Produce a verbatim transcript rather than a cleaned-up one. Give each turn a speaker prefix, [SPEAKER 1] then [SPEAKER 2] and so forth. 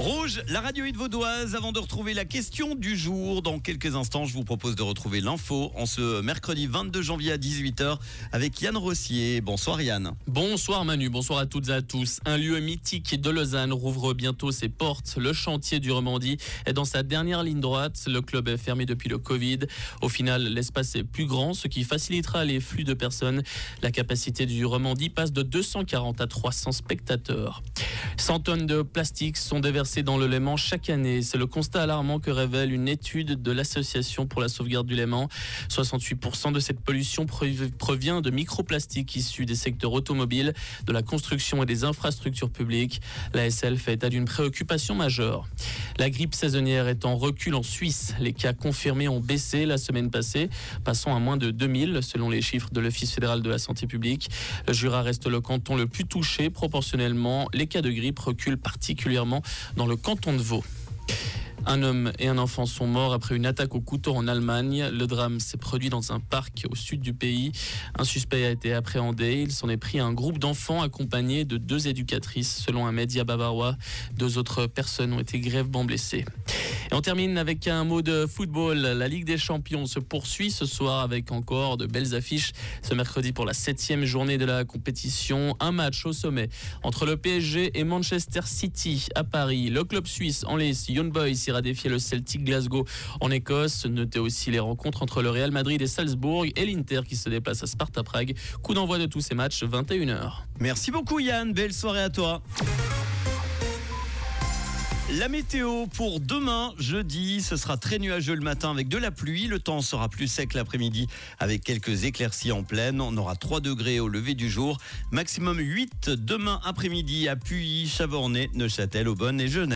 [SPEAKER 1] Rouge, la radio hit vaudoise. Avant de retrouver la question du jour, dans quelques instants, je vous propose de retrouver l'info en ce mercredi vingt-deux janvier à dix-huit heures avec Yann Rossier. Bonsoir Yann.
[SPEAKER 2] Bonsoir Manu, bonsoir à toutes et à tous. Un lieu mythique de Lausanne rouvre bientôt ses portes. Le chantier du Romandie est dans sa dernière ligne droite. Le club est fermé depuis le Covid. Au final, l'espace est plus grand, ce qui facilitera les flux de personnes. La capacité du Romandie passe de deux cent quarante à trois cents spectateurs. cent tonnes de plastique sont déversées dans le Léman chaque année. C'est le constat alarmant que révèle une étude de l'Association pour la sauvegarde du Léman. soixante-huit pour cent de cette pollution provient de microplastiques issus des secteurs automobiles, de la construction et des infrastructures publiques. La S L fait état d'une préoccupation majeure. La grippe saisonnière est en recul en Suisse. Les cas confirmés ont baissé la semaine passée, passant à moins de deux mille selon les chiffres de l'Office fédéral de la santé publique. Le Jura reste le canton le plus touché proportionnellement. Les cas de grippe reculent particulièrement dans le canton de Vaud. Un homme et un enfant sont morts après une attaque au couteau en Allemagne. Le drame s'est produit dans un parc au sud du pays. Un suspect a été appréhendé. Il s'en est pris à un groupe d'enfants accompagnés de deux éducatrices, selon un média bavarois. Deux autres personnes ont été grièvement blessées. Et on termine avec un mot de football. La Ligue des Champions se poursuit ce soir avec encore de belles affiches. Ce mercredi pour la septième journée de la compétition, un match au sommet entre le P S G et Manchester City à Paris. Le club suisse en lice, Young Boys, ira défier le Celtic Glasgow en Écosse. Notez aussi les rencontres entre le Real Madrid et Salzbourg et l'Inter qui se déplace à Sparta Prague. Coup d'envoi de tous ces matchs, vingt et une heures.
[SPEAKER 1] Merci beaucoup Yann, belle soirée à toi. La météo pour demain, jeudi, ce sera très nuageux le matin avec de la pluie. Le temps sera plus sec l'après-midi avec quelques éclaircies en pleine. On aura trois degrés au lever du jour. Maximum huit demain après-midi à Puy, Chavornay, Neuchâtel, Aubonne et Genève.